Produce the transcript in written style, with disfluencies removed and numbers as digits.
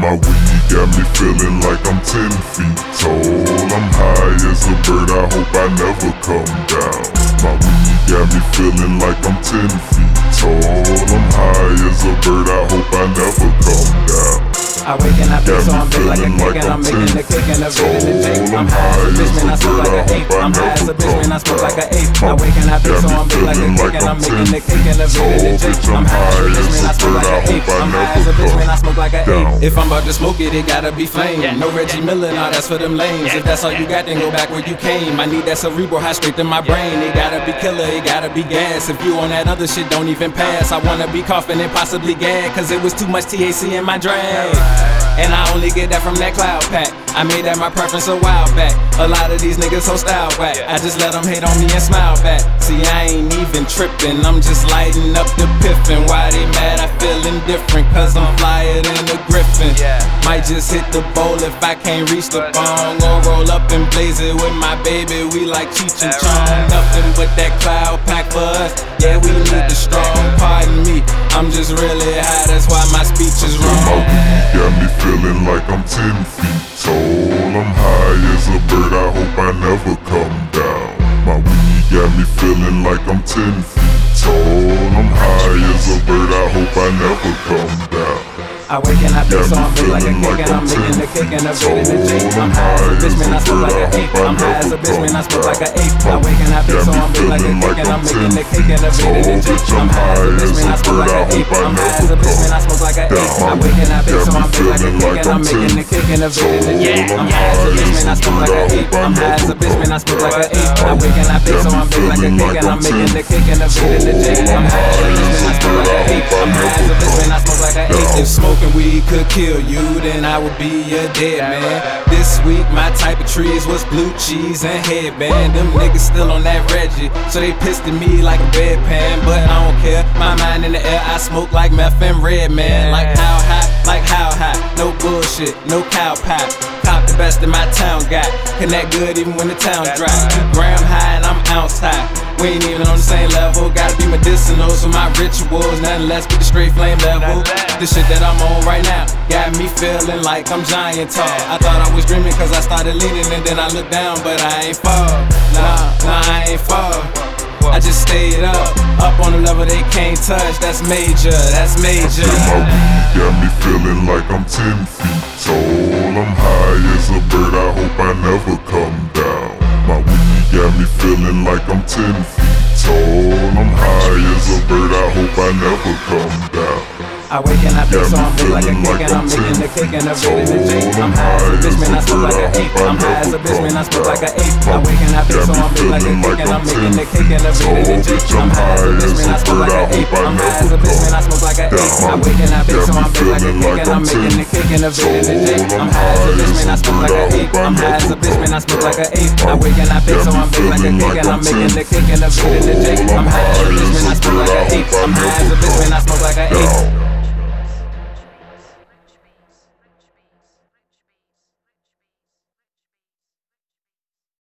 My weed got me feeling like I'm 10 feet tall. I'm high as a bird, I hope I never come down. My weed got me feeling like I'm 10 feet tall. I'm high as a bird, I hope I never come down. I wake and I feel so I'm big like a kick and I'm making the kick and the vid in the J. I'm high as a bitch, man, I smoke like an ape. I'm high as a bitch, man, I smoke like an ape. I wake and I feel so I'm big like a kick and I'm making the kick and the vid in the J. I'm high as a bitch, man, I smoke like an ape. I'm high as a bitch, man, I smoke like an ape. If I'm about to smoke it, it gotta be flame. No Reggie Miller, nah, that's for them lames. If that's all you got, then go back where you came. I need that cerebral high straight in my brain. It gotta be killer, it gotta be gas. If you on that other shit, don't even pass. I wanna be coughing and possibly gag, cause it was too much THC in my drag. And I only get that from that cloud pack. I made that my preference a while back. A lot of these niggas so style whack. I just let them hate on me and smile back. See, I ain't even tripping, I'm just lighting up the piffin'. Why they mad? I feel indifferent, cause I'm flyer than a griffin. Might just hit the bowl if I can't reach the bong, or roll up and blaze it with my baby. We like Cheech and Chong. Nothing but that cloud pack for us. Yeah, we need the strong. Pardon me, I'm just really high, that's why my speech is wrong. My weed got me feeling like I'm 10 feet tall. I'm high as a bird, I hope I never come down. My weed got me feeling like I'm 10 feet tall. I'm high as a bird, I hope I never come down. I wake and I feel so I'm big like a kick and I'm making the kick and the vid in the J. I'm high as a bitch, man, I smoke like an ape. I'm high as a bitch, man, I smoke like an ape. I wake and I feel so I'm big like a kick and I'm making the kick and the vid in the J. I'm high as a bitch, man, I smoke like an ape. I'm high as a bitch, man, I smoke like an ape. I wake and I feel so I'm big like a kick and I'm making the kick and the vid in the J. I'm high as a bitch, man, I smoke like an ape. I'm high as a bitch, man, I smoke like an ape. I wake and I feel so I'm big like a kick and I'm making the kick and the vid in the J. I'm high as a bitch, man, I smoke like an ape. I'm high as a bitch, man, I smoke like an ape. If smoking weed could kill you, then I would be a dead man. This week my type of trees was blue cheese and headband. Them niggas still on that Reggie, so they pissed at me like a bedpan. But I don't care, my mind in the air, I smoke like meth and red, man. Like how high, no bullshit, no cow pie. Cop the best in my town got, connect good even when the town dry. 2 gram high and I'm ounce high. We ain't even on the same level, gotta be medicinal, so my rituals, nothing less but the straight flame level. The shit that I'm on right now got me feeling like I'm giant tall. I thought I was dreaming cause I started leaning and then I looked down, but I ain't fall. Nah, I ain't fall. I just stayed up on a level they can't touch. That's major, that's major. My weed got me feeling like I'm 10 feet tall. I'm high as a bird, I hope I never come down. My weed got me feeling like I'm 10 feet tall. I'm high as a bird, I hope I never come down. I wake and I feel so I'm big like a kick and I'm making the kick and the vid in the J. I'm high as a bitch, man, I smoke like an ape. I'm high as a bitch, man, I smoke like an ape. I wake and I feel so I'm big like a kick and I'm making the kick and the vid in the J. I'm high as a bitch, man, I smoke like an ape. I'm high as a bitch, man, I smoke like an ape. I wake and I feel so I'm big like a kick and I'm making the kick and the vid in the J. I'm high as a bitch, man, I smoke like an ape. I'm high as a bitch, man, I smoke like an ape. I wake and I feel so I'm big like a kick and I'm making the kick and the vid in the J. I'm high as a bitch, man, I smoke like an ape. I'm high as a bitch, man, I smoke like an ape.